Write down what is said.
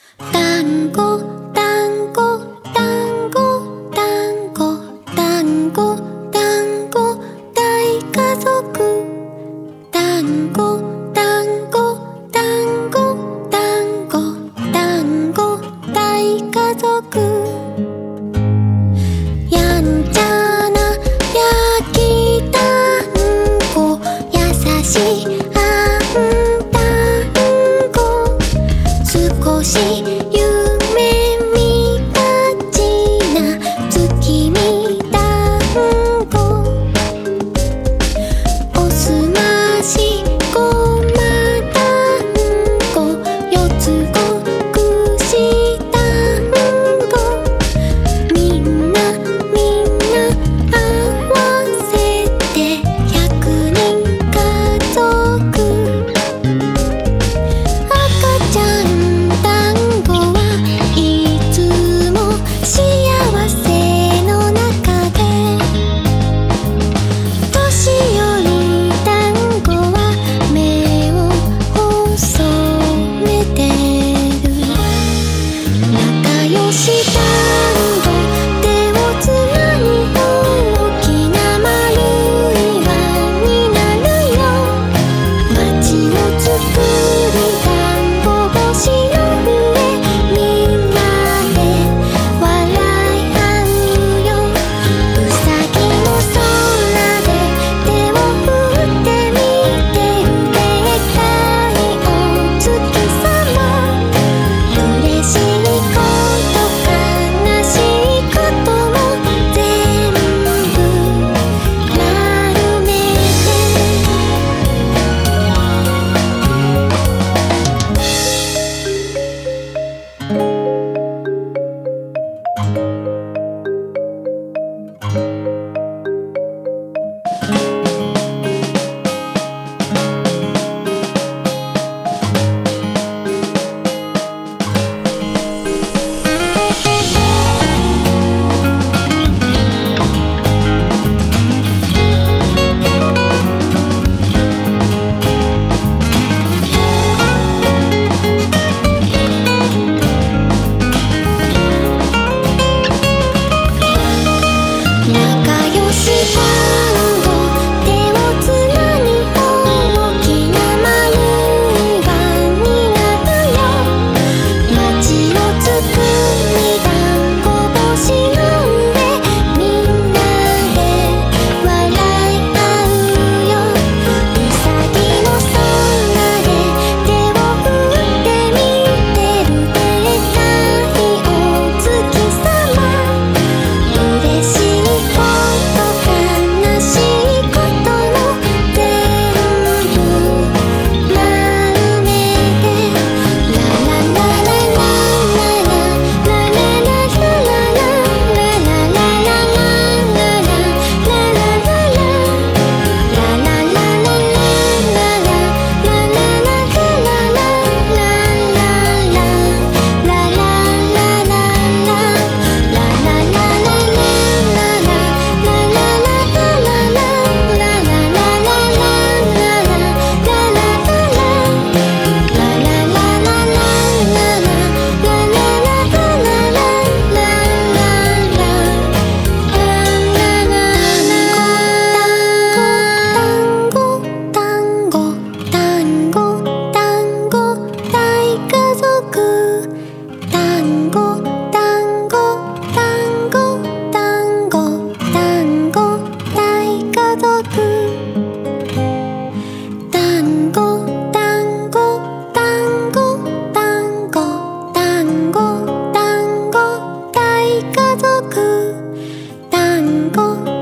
単語単語単語単語単語単語大家族単語単語単語単語単語大家族やんちゃな焼き団子優しいあん団子少し夢見がちな月見団子おすましごま団子四つ子串団子みんな合わせて100人家族赤ちゃん団子はいつも幸せの中で年寄り団子は目を細めてる仲良し団子手をつなぎ大きな丸い輪になるよ街をつくり団子星の上みんなで笑い合うようさぎの空で手を振ってみてるでっかいお月様嬉しいこと悲しいことも全部丸め仲良し団子手をつなぎ大きな丸い輪になるよ街をつくり団子星の上みんなで笑い合うようさぎの空で手を振ってみてるでっかいお月様嬉しいこと悲しいことも全部丸めてラララララララララララ単語単語単語大家族単語単語単語単語単語大家族単語単語単語単語単語単語大家族単語